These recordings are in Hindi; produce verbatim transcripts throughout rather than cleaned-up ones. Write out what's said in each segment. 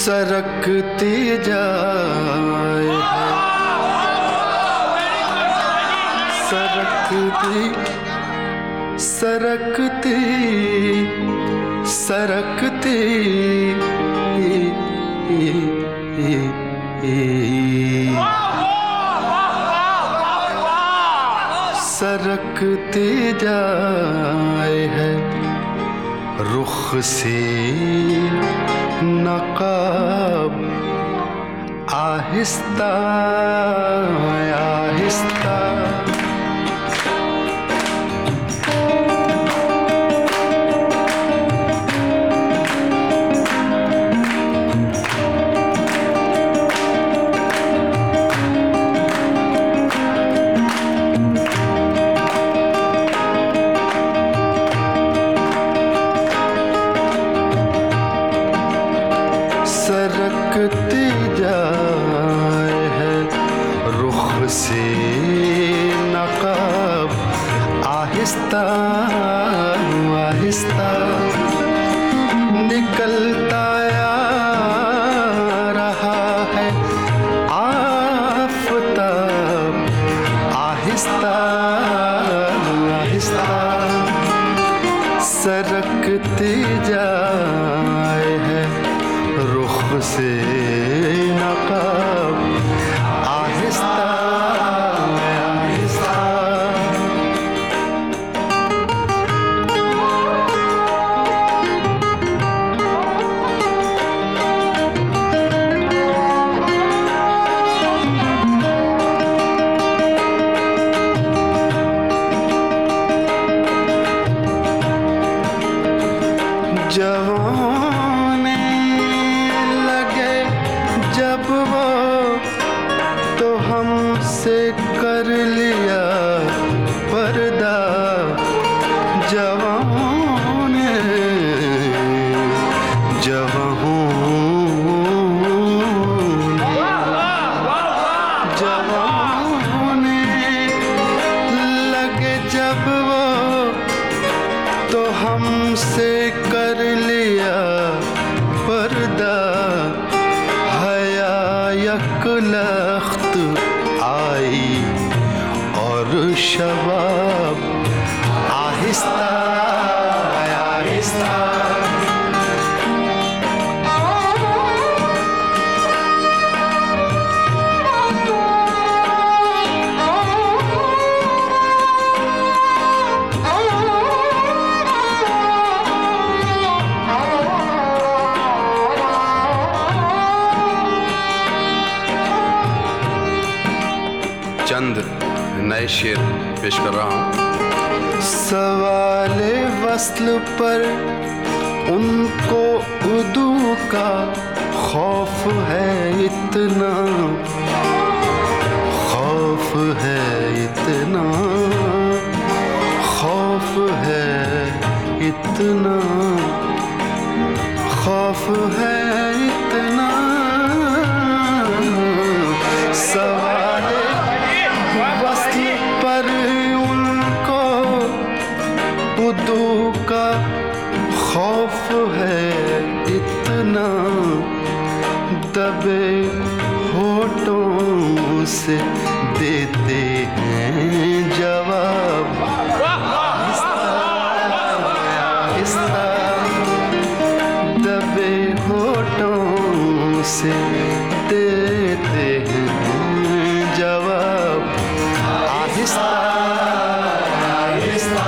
सरकती जाए है, सरकती सरकती सरकती सरकती जाए है रुख से नकाब आहिस्ता आहिस्ता। सरकती जाए है रुख से नकाब आहिस्ता आहिस्ता। निकलता आ रहा है आफताब आहिस्ता आहिस्ता। सरकती जाए है रुख से नकाब आहिस्ता आहिस्ता। जवाने लगे जब वो तो हमसे कर लिया पर्दा। जवाने जवाने लगे जब वो तो हमसे कर लिया पर्दा। हया यकलख्त आई और शबाब आहिस्ता आहिस्ता। चंद नए शेर पेश कर रहा हूँ। सवाले वस्ल पर उनको उदू का खौफ है इतना, खौफ है इतना, खौफ है इतना, खौफ है इतना। सवाले वस्ल पर उनको उदू का खौफ है इतना, दबे होठों से देते हैं जवाब आहिस्ता, दबे होठों से देते हैं जवाब आहिस्ता आहिस्ता।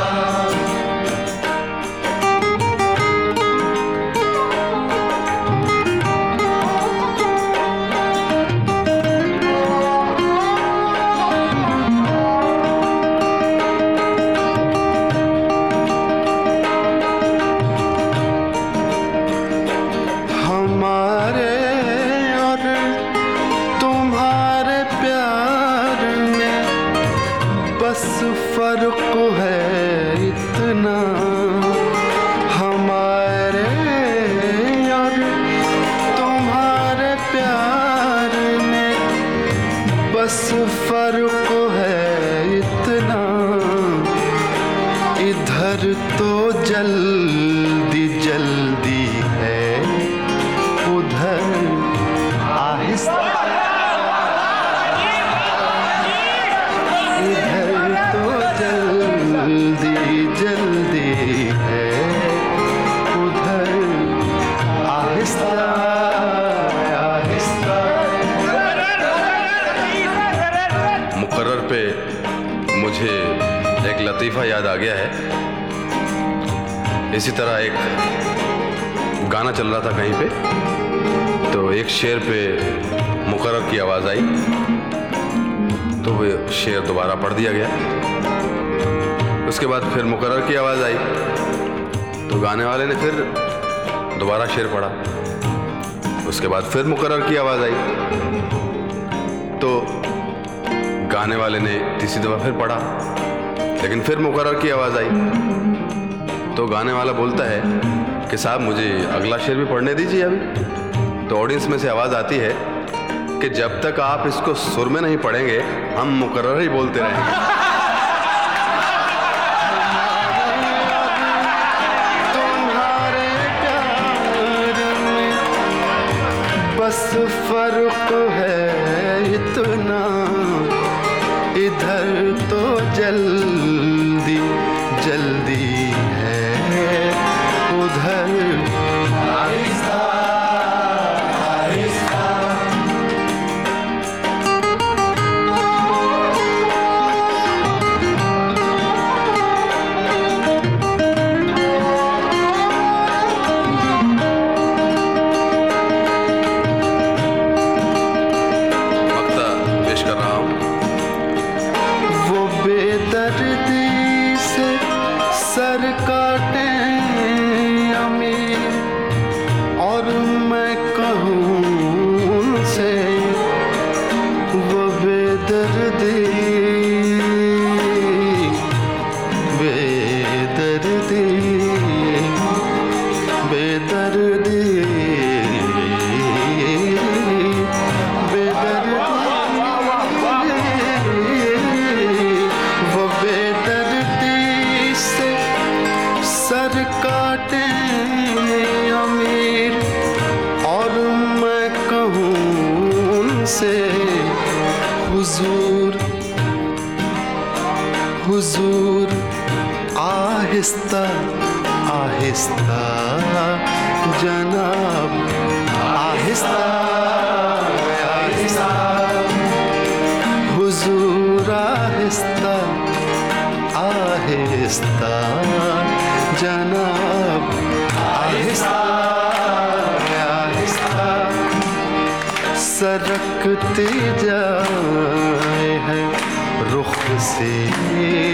हमारे और तुम्हारे प्यार में बस फर्क है इतना, हमारे और तुम्हारे प्यार में बस फर्क है इतना। इधर तो जल्दी जल्दी है, उधर मुझे एक लतीफ़ा याद आ गया है। इसी तरह एक गाना चल रहा था कहीं पे, तो एक शेर पे मुकर्रर की आवाज़ आई, तो वो शेर दोबारा पढ़ दिया गया। उसके बाद फिर मुकर्रर की आवाज़ आई, तो गाने वाले ने फिर दोबारा शेर पढ़ा। उसके बाद फिर मुकर्रर की आवाज़ आई, तो गाने वाले ने तीसरी दफ़ा फिर पढ़ा, लेकिन फिर मुकर्रर की आवाज़ आई। तो गाने वाला बोलता है कि साहब मुझे अगला शेर भी पढ़ने दीजिए अभी। तो ऑडियंस में से आवाज़ आती है कि जब तक आप इसको सुर में नहीं पढ़ेंगे हम मुकर्रर ही बोलते रहेंगे। तुम्हारे प्यार में बस फर्क है इतना, इधर तो जल्दी जल्दी है, उधर आहिस्ता आहिस्ता। वक्ता पेश कर रहा हूँ। वो बेदर्दी से सर काटे अमीर, और मैं कहूँ उनसे वो बेदर्दी बेदर्दी बेदर्दी वो बेदर्दी से सर काटे अमीर, और मैं कहूँ उनसे हुजूर हुजूर आहिस्ता आहिस्ता जनाब, आहिस्ता आहिस्ता हुजूर, आहिस्ता आहिस्ता जनाब, आहिस्ता आहिस्ता। सरकती जाए है रुख से